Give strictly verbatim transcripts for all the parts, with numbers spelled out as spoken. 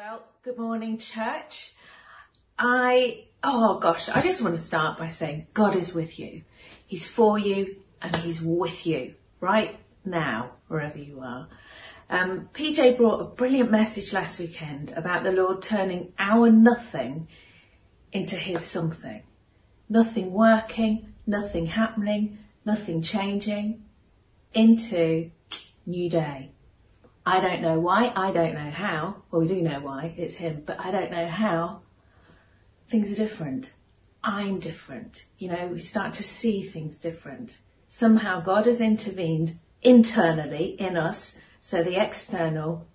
Well, good morning, church. I, oh gosh, I just want to start by saying God is with you. He's for you and He's with you right now, wherever you are. Um, P J brought a brilliant message last weekend about the Lord turning our nothing into His something. Nothing working, nothing happening, nothing changing, into new day. I don't know why, I don't know how. Well, we do know why, it's Him, but I don't know how. Things are different. I'm different. You know, we start to see things different. Somehow God has intervened internally in us, so the external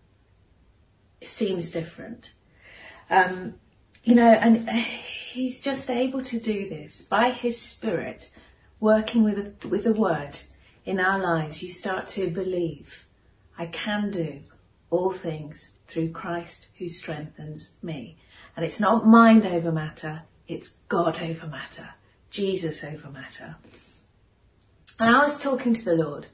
seems different. Um, you know, and He's just able to do this by His Spirit, working with a, with a word in our lives. You start to believe, I can do all things through Christ who strengthens me. And it's not mind over matter, it's God over matter, Jesus over matter. And I was talking to the Lord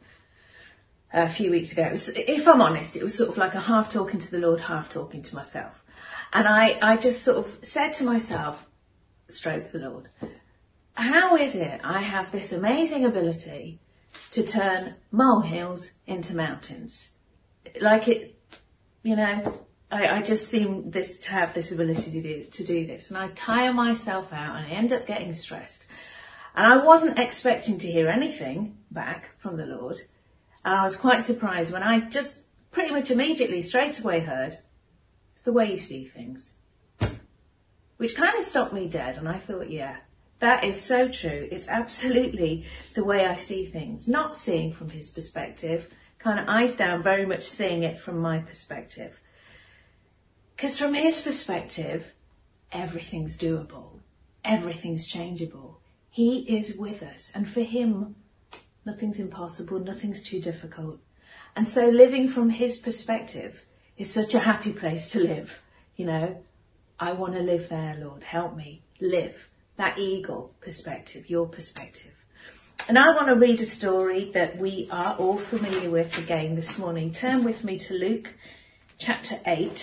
a few weeks ago. It was, if I'm honest, it was sort of like a half talking to the Lord, half talking to myself. And I, I just sort of said to myself, stroke the Lord, how is it I have this amazing ability to turn molehills into mountains? Like it, you know, I, I just seem this to have this ability to do to do this, and I tire myself out, and I end up getting stressed. And I wasn't expecting to hear anything back from the Lord, and I was quite surprised when I just pretty much immediately, straight away heard, it's the way you see things, which kind of stopped me dead. And I thought, yeah, that is so true. It's absolutely the way I see things, not seeing from His perspective, kind of eyes down, very much seeing it from my perspective. Because from His perspective, everything's doable. Everything's changeable. He is with us. And for Him, nothing's impossible, nothing's too difficult. And so living from His perspective is such a happy place to live. You know, I want to live there, Lord. Help me live that eagle perspective, your perspective. And I want to read a story that we are all familiar with again this morning. Turn with me to Luke chapter eight.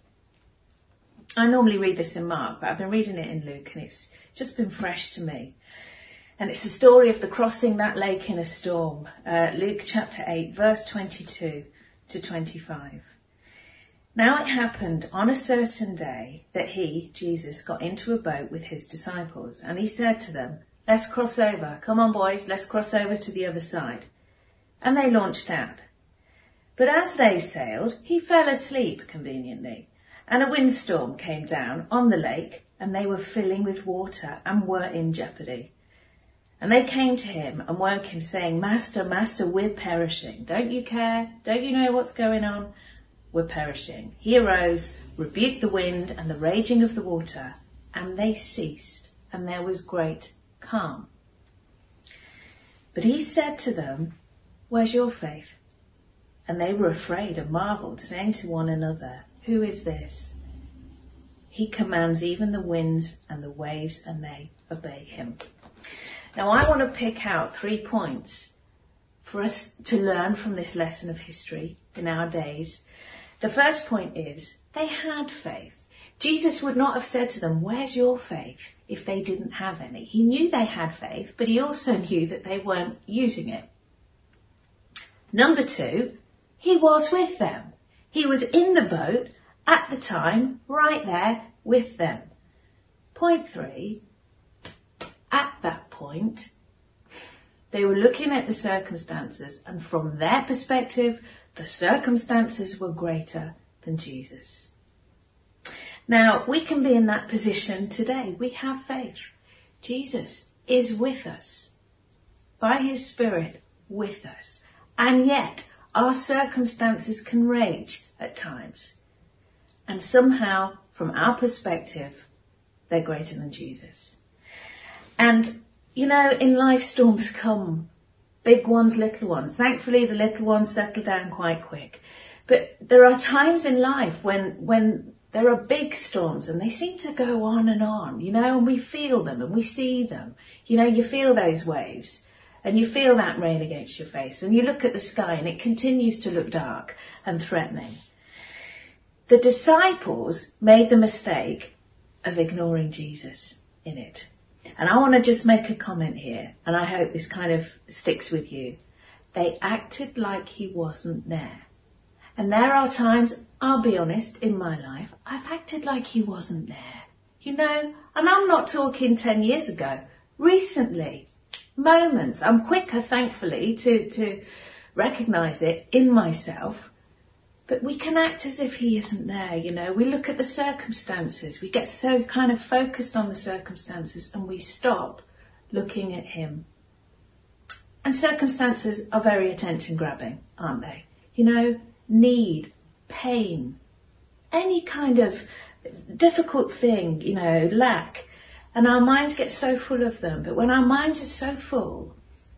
I normally read this in Mark, but I've been reading it in Luke, and it's just been fresh to me. And it's the story of the crossing that lake in a storm. Uh, Luke chapter eight, verse twenty-two to twenty-five. Now it happened on a certain day that He, Jesus, got into a boat with His disciples, and He said to them, let's cross over. Come on, boys, let's cross over to the other side. And they launched out. But as they sailed, He fell asleep conveniently, and a windstorm came down on the lake, and they were filling with water and were in jeopardy. And they came to Him and woke Him, saying, Master, Master, we're perishing. Don't you care? Don't you know what's going on? We're perishing. He arose, rebuked the wind and the raging of the water, and they ceased, and there was great calm. But He said to them, where's your faith? And they were afraid and marvelled, saying to one another, who is this? He commands even the winds and the waves, and they obey Him. Now I want to pick out three points for us to learn from this lesson of history in our days. The first point is, they had faith. Jesus would not have said to them, where's your faith, if they didn't have any. He knew they had faith, but He also knew that they weren't using it. Number two, He was with them. He was in the boat at the time, right there with them. Point three, at that point, they were looking at the circumstances, and from their perspective, the circumstances were greater than Jesus. Now, we can be in that position today. We have faith. Jesus is with us, by His Spirit with us. And yet, our circumstances can rage at times. And somehow, from our perspective, they're greater than Jesus. And, you know, in life, storms come. Big ones, little ones. Thankfully, the little ones settle down quite quick. But there are times in life when, when there are big storms, and they seem to go on and on, you know, and we feel them and we see them. You know, you feel those waves and you feel that rain against your face, and you look at the sky and it continues to look dark and threatening. the disciples made the mistake of ignoring Jesus in it. And I want to just make a comment here, and I hope this kind of sticks with you. They acted like he wasn't there. And there are times, I'll be honest, in my life, I've acted like he wasn't there. You know, and I'm not talking ten years ago. Recently, moments. I'm quicker, thankfully, to, to recognise it in myself. But we can act as if he isn't there, you know. We look at the circumstances. We get so kind of focused on the circumstances and we stop looking at him. And circumstances are very attention-grabbing, aren't they? You know, need, pain, any kind of difficult thing, you know, lack. And our minds get so full of them. But when our minds are so full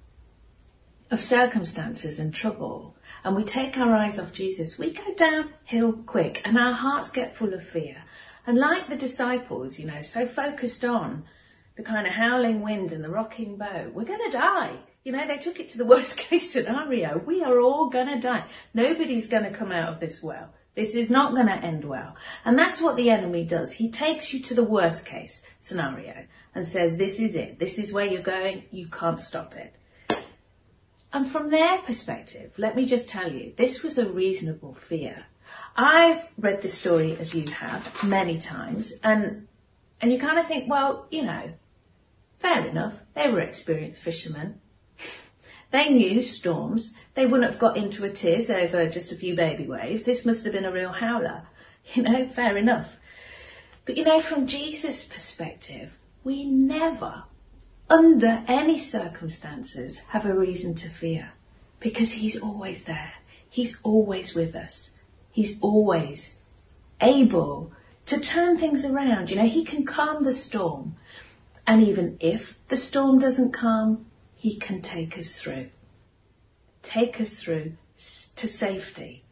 of circumstances and trouble, and we take our eyes off Jesus, we go downhill quick and our hearts get full of fear. And like the disciples, you know, so focused on the kind of howling wind and the rocking boat, we're going to die. You know, they took it to the worst case scenario. We are all going to die. Nobody's going to come out of this well. This is not going to end well. And that's what the enemy does. He takes you to the worst case scenario and says, this is it. This is where you're going. You can't stop it. And from their perspective, let me just tell you, this was a reasonable fear. I've read this story, as you have, many times, and and you kind of think, well, you know, fair enough. They were experienced fishermen. They knew storms. They wouldn't have got into a tiz over just a few baby waves. This must have been a real howler. You know, fair enough. But, you know, from Jesus' perspective, we never, under any circumstances, have a reason to fear, because he's always there. He's always with us. He's always able to turn things around. You know, he can calm the storm. And even if the storm doesn't calm, he can take us through. Take us through to safety.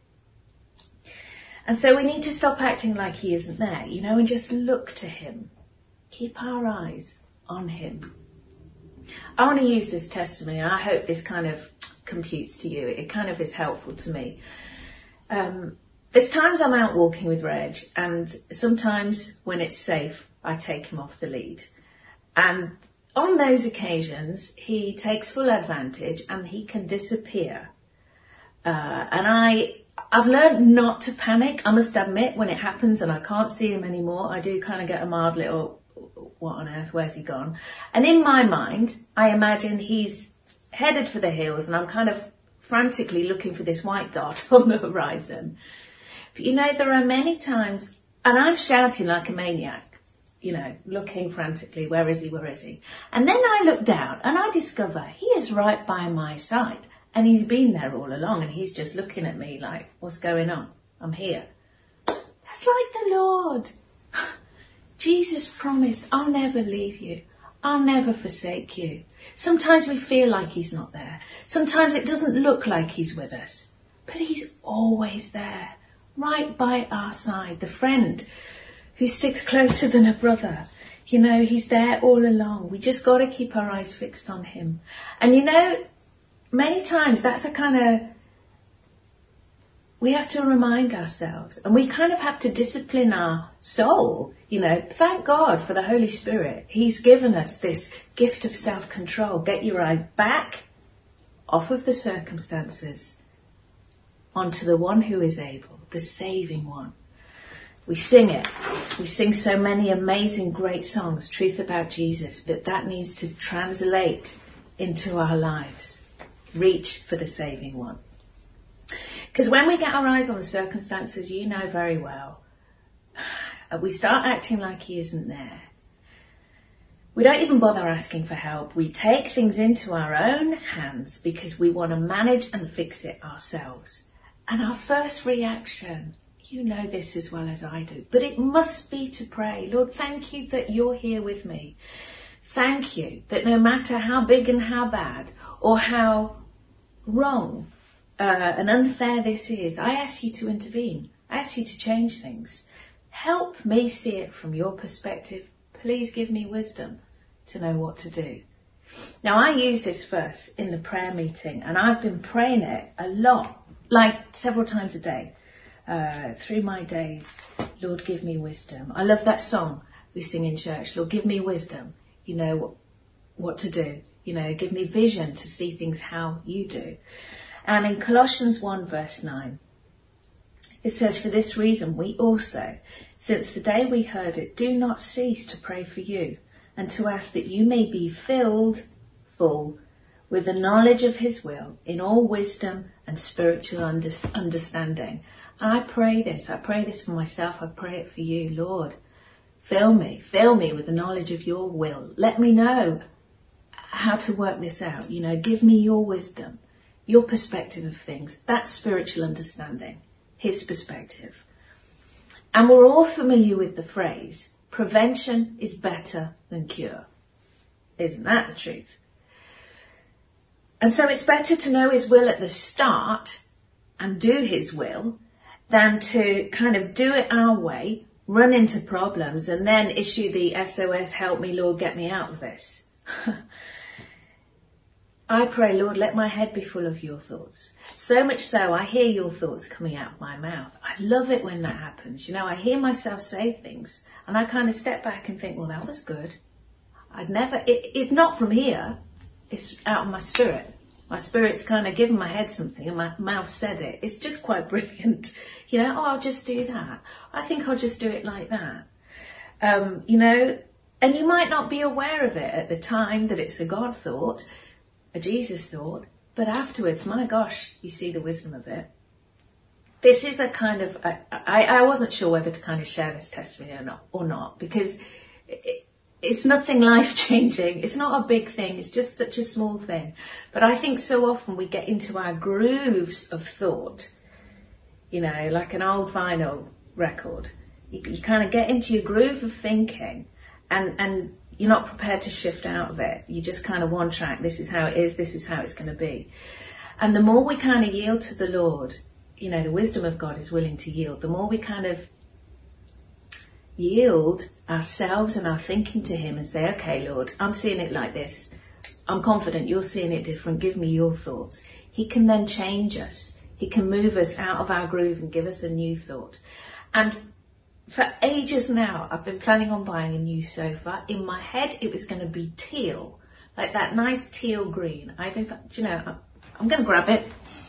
And so we need to stop acting like he isn't there, you know, and just look to him. Keep our eyes on him. I want to use this testimony, and I hope this kind of computes to you. It kind of is helpful to me. Um, there's times I'm out walking with Reg, and sometimes when it's safe, I take him off the lead. And on those occasions, he takes full advantage and he can disappear. Uh, and I, I've learned not to panic, I must admit, when it happens and I can't see him anymore. I do kind of get a mild little, what on earth, where's he gone? And in my mind, I imagine he's headed for the hills and I'm kind of frantically looking for this white dot on the horizon. But you know, there are many times, and I'm shouting like a maniac, you know, looking frantically, where is he, where is he? And then I look down and I discover he is right by my side. And he's been there all along and he's just looking at me like, what's going on? I'm here. That's like the Lord. Jesus promised, I'll never leave you. I'll never forsake you. Sometimes we feel like he's not there. Sometimes it doesn't look like he's with us. But he's always there, right by our side. The friend who sticks closer than a brother. You know, he's there all along. We just got to keep our eyes fixed on him. And you know, many times that's a kind of, we have to remind ourselves, and we kind of have to discipline our soul. You know, thank God for the Holy Spirit. He's given us this gift of self-control. Get your eyes back off of the circumstances onto the one who is able, the saving one. We sing it. We sing so many amazing, great songs, truth about Jesus, but that needs to translate into our lives. Reach for the saving one. Because when we get our eyes on the circumstances, you know very well, we start acting like he isn't there. We don't even bother asking for help. We take things into our own hands because we want to manage and fix it ourselves. And our first reaction, you know this as well as I do, but it must be to pray. Lord, thank you that you're here with me. Thank you that no matter how big and how bad or how wrong uh, and unfair this is, I ask you to intervene. I ask you to change things. Help me see it from your perspective. Please give me wisdom to know what to do. Now, I use this verse in the prayer meeting, and I've been praying it a lot, like several times a day. uh, through my days, Lord, give me wisdom. I love that song we sing in church. Lord, give me wisdom. You know what, what to do. You know, give me vision to see things how you do. And in Colossians one verse nine, it says, for this reason we also, since the day we heard it, do not cease to pray for you and to ask that you may be filled full with the knowledge of his will in all wisdom and spiritual under- understanding. I pray this. I pray this for myself. I pray it for you, Lord. Fill me. Fill me with the knowledge of your will. Let me know how to work this out. You know, give me your wisdom, your perspective of things. That's spiritual understanding, his perspective. And we're all familiar with the phrase, prevention is better than cure. Isn't that the truth? And so it's better to know his will at the start and do his will than to kind of do it our way, run into problems and then issue the S O S, help me Lord, get me out of this. I pray, Lord, let my head be full of your thoughts. So much so, I hear your thoughts coming out of my mouth. I love it when that happens. You know, I hear myself say things and I kind of step back and think, well, that was good. I'd never, it, it's not from here. It's out of my spirit. My spirit's kind of given my head something and my mouth said it. It's just quite brilliant. You know, oh, I'll just do that. I think I'll just do it like that. Um, you know, and you might not be aware of it at the time that it's a God thought, a Jesus thought, but afterwards, my gosh, you see the wisdom of it. This is a kind of, I, I, I wasn't sure whether to kind of share this testimony or not, or not because it, it's nothing life-changing. It's not a big thing. It's just such a small thing. But I think so often we get into our grooves of thought, you know, like an old vinyl record. You, you kind of get into your groove of thinking and, and you're not prepared to shift out of it. You just kind of one track. This is how it is. This is how it's going to be. And the more we kind of yield to the Lord, you know, the wisdom of God is willing to yield. The more we kind of yield ourselves and our thinking to him and say, okay, Lord, I'm seeing it like this. I'm confident you're seeing it different. Give me your thoughts. He can then change us. He can move us out of our groove and give us a new thought. And for ages now, I've been planning on buying a new sofa. In my head, it was going to be teal, like that nice teal green. I think, you know, I'm going to grab it.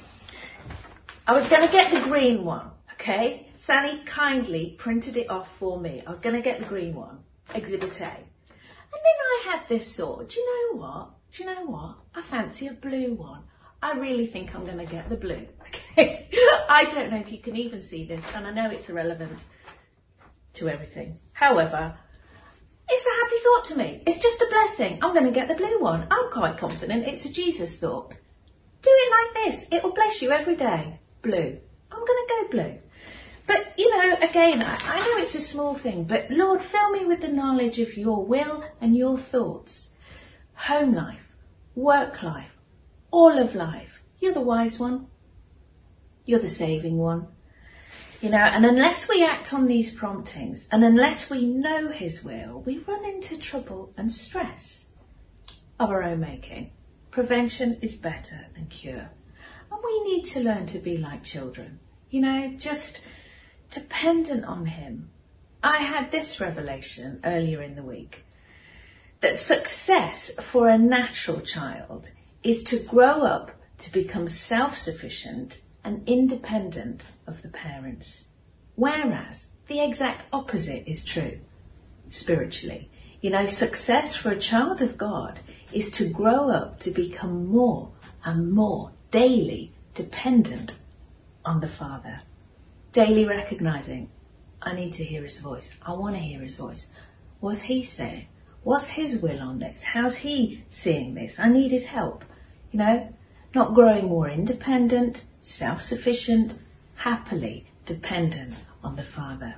I was going to get the green one, okay? Sally kindly printed it off for me. I was going to get the green one, Exhibit A. And then I had this thought, do you know what? Do you know what? I fancy a blue one. I really think I'm going to get the blue, okay? I don't know if you can even see this, and I know it's irrelevant to everything. However, it's a happy thought to me. It's just a blessing. I'm going to get the blue one. I'm quite confident it's a Jesus thought. Do it like this. It will bless you every day. Blue. I'm going to go blue. But, you know, again, I, I know it's a small thing, but Lord, fill me with the knowledge of your will and your thoughts. Home life, work life, all of life. You're the wise one. You're the saving one. You know, and unless we act on these promptings and unless we know his will, we run into trouble and stress of our own making. Prevention is better than cure. And we need to learn to be like children, you know, just dependent on him. I had this revelation earlier in the week, that success for a natural child is to grow up to become self-sufficient and independent of the parents. Whereas the exact opposite is true spiritually. You know, success for a child of God is to grow up to become more and more daily dependent on the Father. Daily recognizing, I need to hear his voice. I want to hear his voice. What's he saying? What's his will on this? How's he seeing this? I need his help. You know, not growing more independent, self-sufficient, happily dependent on the Father.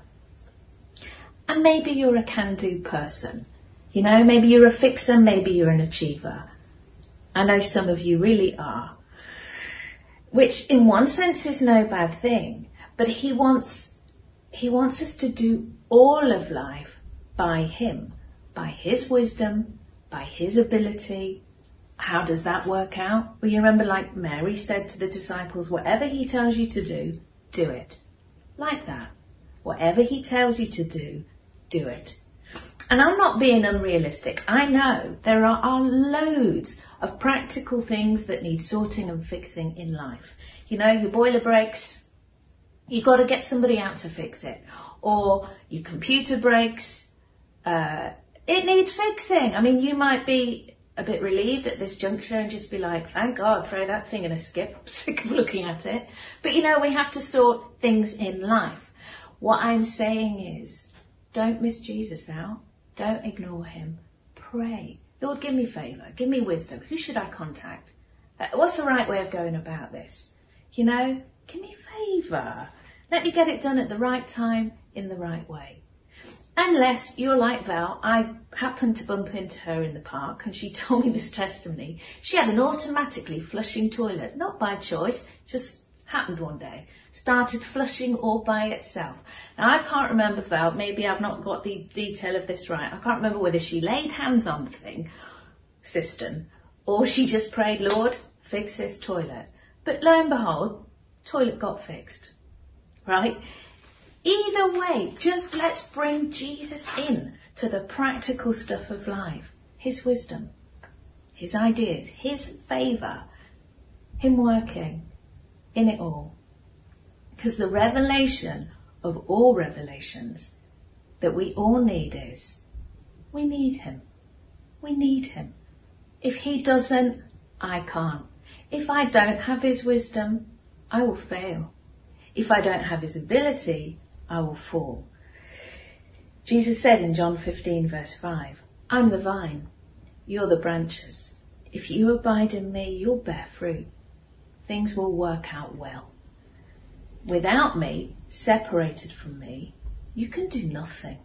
And maybe you're a can-do person. You know, maybe you're a fixer, maybe you're an achiever. I know some of you really are. Which in one sense is no bad thing. But he wants, he wants us to do all of life by him, by his wisdom, by his ability. How does that work out? Well, you remember, like Mary said to the disciples, whatever he tells you to do, do it. like that. Whatever he tells you to do, do it. And I'm not being unrealistic. I know there are, are loads of practical things that need sorting and fixing in life. You know, your boiler breaks, you've got to get somebody out to fix it. Or your computer breaks, uh, it needs fixing. I mean, you might be a bit relieved at this juncture and just be like, thank God, throw that thing in a skip. I'm sick of looking at it. But you know, we have to sort things in life. What I'm saying is, don't miss Jesus out. Don't ignore him. Pray. Lord, give me favour. Give me wisdom. Who should I contact? Uh, what's the right way of going about this? You know, give me favour. Let me get it done at the right time, in the right way. Unless you're like Val, I happened to bump into her in the park and she told me this testimony. She had an automatically flushing toilet, not by choice, just happened one day. Started flushing all by itself. Now I can't remember, Val, maybe I've not got the detail of this right. I can't remember whether she laid hands on the thing, cistern, or she just prayed, Lord, fix this toilet. But lo and behold, toilet got fixed. Right? Either way, just let's bring Jesus in to the practical stuff of life. His wisdom, his ideas, his favour, him working in it all. Because the revelation of all revelations that we all need is, we need him. We need him. If he doesn't, I can't. If I don't have his wisdom, I will fail. If I don't have his ability, I will fall. Jesus said in John fifteen verse five, I'm the vine, you're the branches. If you abide in me, you'll bear fruit. Things will work out well. Without me, separated from me, you can do nothing.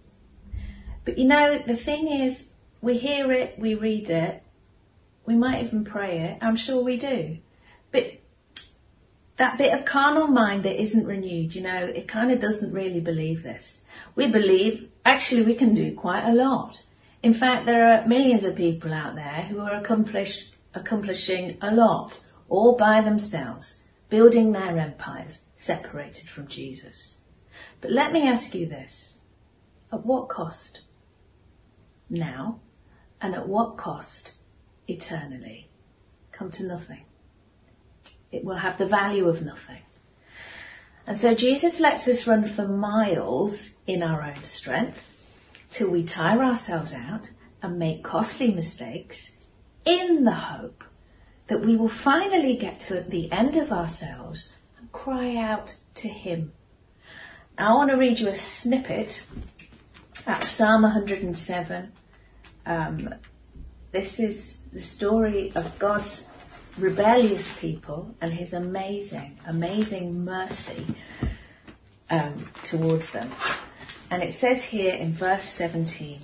But you know, the thing is, we hear it, we read it, we might even pray it, I'm sure we do. But that bit of carnal mind that isn't renewed, you know, it kind of doesn't really believe this. We believe, actually, we can do quite a lot. In fact, there are millions of people out there who are accomplish, accomplishing a lot, all by themselves, building their empires, separated from Jesus. But let me ask you this. At what cost? Now, and at what cost? Eternally. Come to nothing. It will have the value of nothing. And so Jesus lets us run for miles in our own strength till we tire ourselves out and make costly mistakes in the hope that we will finally get to the end of ourselves and cry out to him. Now, I want to read you a snippet out of Psalm one hundred seven. Um, this is the story of God's rebellious people and his amazing, amazing mercy um, towards them. And it says here in verse seventeen,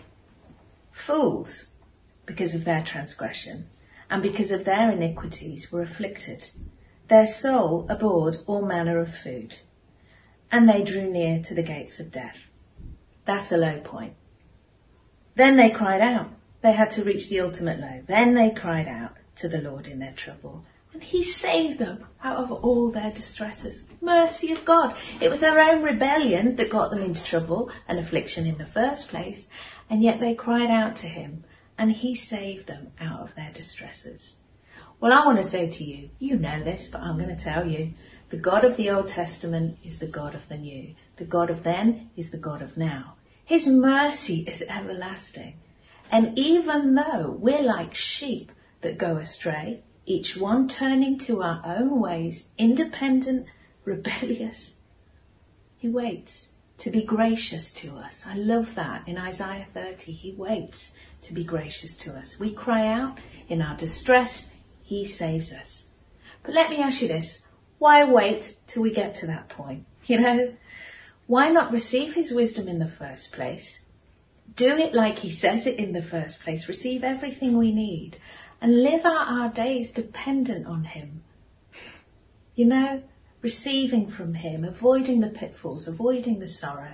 fools, because of their transgression and because of their iniquities, were afflicted. Their soul abhorred all manner of food, and they drew near to the gates of death. That's the low point. Then they cried out. They had to reach the ultimate low. Then they cried out to the Lord in their trouble, and he saved them out of all their distresses. Mercy of God. It was their own rebellion that got them into trouble and affliction in the first place, and yet they cried out to him, and he saved them out of their distresses. Well, I want to say to you, you know this, but I'm going to tell you, the God of the Old Testament is the God of the New. The God of then is the God of now. His mercy is everlasting. And even though we're like sheep that go astray, each one turning to our own ways, independent, rebellious, he waits to be gracious to us. I love that. In Isaiah thirty, he waits to be gracious to us. We cry out in our distress, he saves us. But let me ask you this. Why wait till we get to that point? You know, why not receive his wisdom in the first place? Do it like he says it in the first place. Receive everything we need and live out our days dependent on him. You know, receiving from him, avoiding the pitfalls, avoiding the sorrow.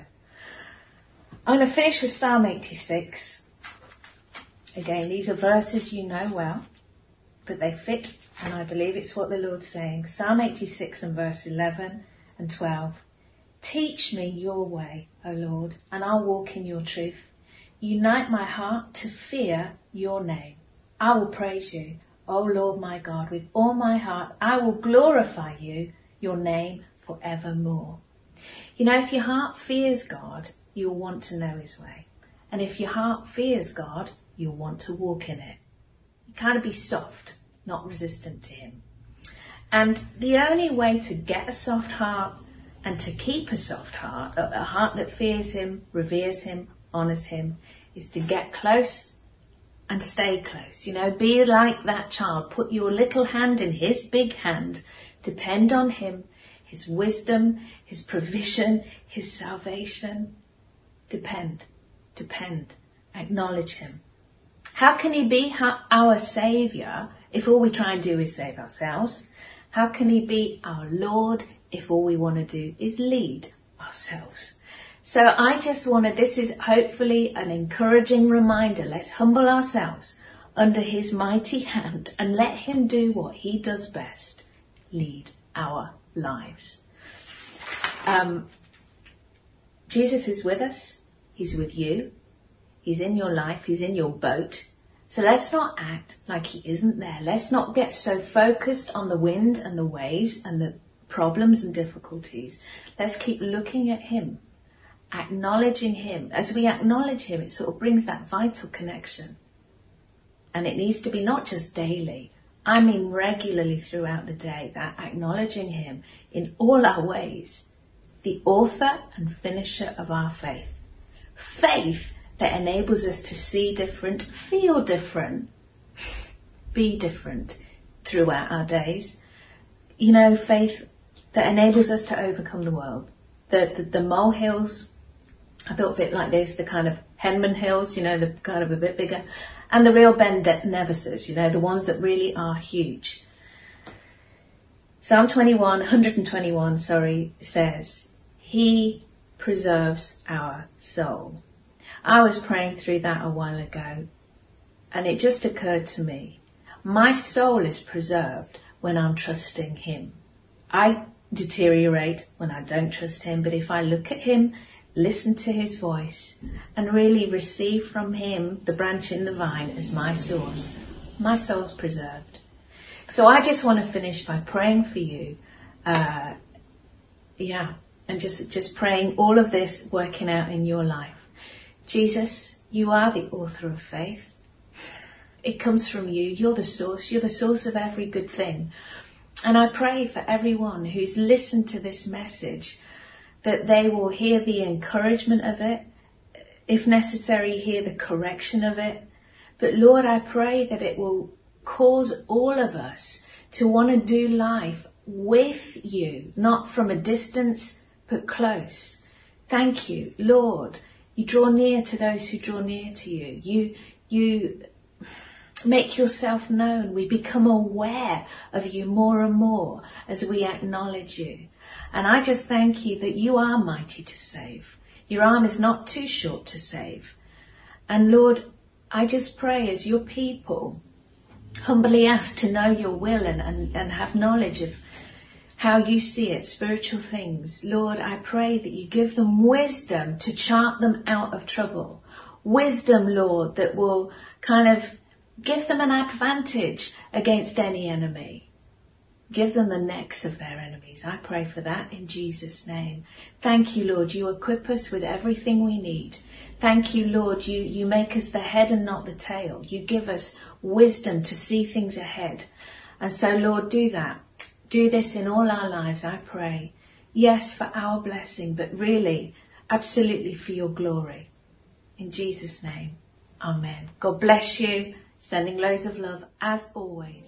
I'm going to finish with Psalm eighty-six. Again, these are verses you know well, but they fit, and I believe it's what the Lord's saying. Psalm eighty-six and verse eleven and twelve. Teach me your way, O Lord, and I'll walk in your truth. Unite my heart to fear your name. I will praise you, O Lord my God, with all my heart. I will glorify you, your name forevermore. You know, if your heart fears God, you'll want to know his way. And if your heart fears God, you'll want to walk in it. You kind of be soft, not resistant to him. And the only way to get a soft heart and to keep a soft heart, a heart that fears him, reveres him, honours him, is to get close and stay close. You know, be like that child. Put your little hand in his big hand. Depend on him, his wisdom, his provision, his salvation. Depend, depend, acknowledge him. How can he be our saviour if all we try and do is save ourselves? How can he be our Lord if all we want to do is lead ourselves? So I just wanted, this is hopefully an encouraging reminder. Let's humble ourselves under his mighty hand and let him do what he does best, lead our lives. Um, Jesus is with us. He's with you. He's in your life. He's in your boat. So let's not act like he isn't there. Let's not get so focused on the wind and the waves and the problems and difficulties. Let's keep looking at him, acknowledging him. As we acknowledge him, it sort of brings that vital connection. And it needs to be not just daily, I mean regularly throughout the day, that acknowledging him in all our ways, the author and finisher of our faith. Faith that enables us to see different, feel different, be different throughout our days. You know, faith that enables us to overcome the world. The, the, the molehills, I thought of it like this, the kind of Henman Hills, you know, the kind of a bit bigger, and the real Ben Nevises, you know, the ones that really are huge. Psalm twenty-one, one twenty-one, sorry, says, he preserves our soul. I was praying through that a while ago, and it just occurred to me, my soul is preserved when I'm trusting him. I deteriorate when I don't trust him, but if I look at him, listen to his voice, and really receive from him the branch in the vine as my source, my soul's preserved. So I just want to finish by praying for you, uh, yeah, and just, just praying all of this working out in your life. Jesus, you are the author of faith. It comes from you. You're the source. You're the source of every good thing. And I pray for everyone who's listened to this message that they will hear the encouragement of it, if necessary, hear the correction of it. But Lord, I pray that it will cause all of us to want to do life with you, not from a distance, but close. Thank you, Lord. You draw near to those who draw near to you. You, you make yourself known. We become aware of you more and more as we acknowledge you. And I just thank you that you are mighty to save. Your arm is not too short to save. And Lord, I just pray as your people humbly ask to know your will and, and, and have knowledge of how you see it, spiritual things. Lord, I pray that you give them wisdom to chart them out of trouble. Wisdom, Lord, that will kind of give them an advantage against any enemy. Give them the necks of their enemies. I pray for that in Jesus' name. Thank you, Lord. You equip us with everything we need. Thank you, Lord. You, you make us the head and not the tail. You give us wisdom to see things ahead. And so, Lord, do that. Do this in all our lives, I pray. Yes, for our blessing, but really, absolutely for your glory. In Jesus' name, amen. God bless you. Sending loads of love, as always.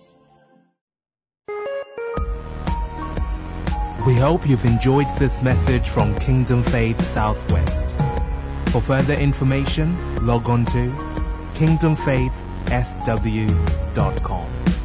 We hope you've enjoyed this message from Kingdom Faith Southwest. For further information, log on to kingdom faith s w dot com.